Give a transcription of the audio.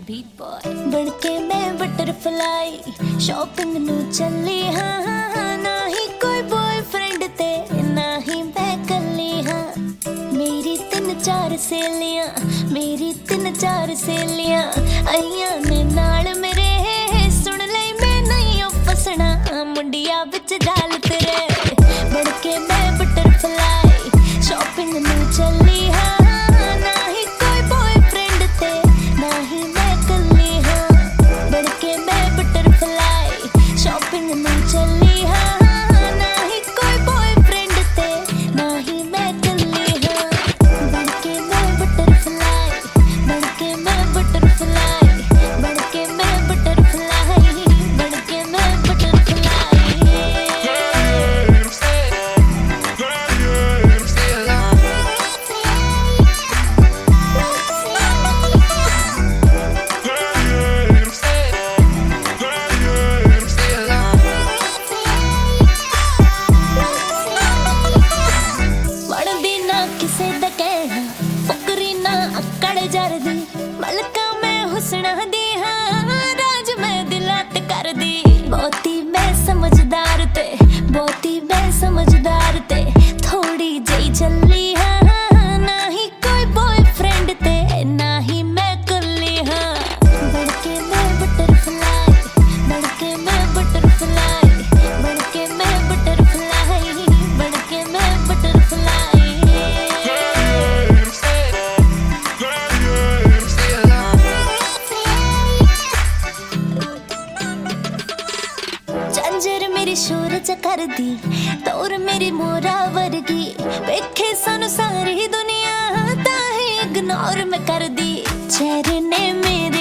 beat boy बनके मैं butterfly shopping नू चली हाँ ना ही कोई बॉयफ्रेंड ते ना ही मैं कली हाँ मेरी 3-4 सहेलियां मेरी 3-4 सहेलियां आइयां ने नाल मेरे सुन ले मैं नहीं फसना मुंडिया विच जाल तेरे बनके मैं बटरफ्लाई शॉपिंग नू चली हाँ ना ही कोई बॉयफ्रेंड ते ना ही मैं कली हाँ बनके मैं बटरफ्लाई शॉपिंग नू चली हाँ ना ही कोई बॉयफ्रेंड ते ना ही मैं कली हाँ बनके मैं बटरफ्लाई बनके मैं बटरफ्लाई बनके मैं बटरफ्लाई बनके मैं जरदी मलका मैं हुसना दी हाँ राज मैं दिलात कर दी बहुती मैं समझदार ते बहुती मैं समझदार ते थोड़ी जई चली हाँ ना ही कोई बॉयफ्रेंड ते ना ही मैं कली हाँ बनके मैं बटरफ्लाई बनके मैं बटरफ्लाई बनके मैं बटरफ्लाई बनके मैं बटरफ्लाई जंजर मेरी शोर च कर दी तौर मेरी मोरा वर्गी वेखे सानू सारी दुनिया ताही इग्नोर मैं कर दी चेहरे ने मेरे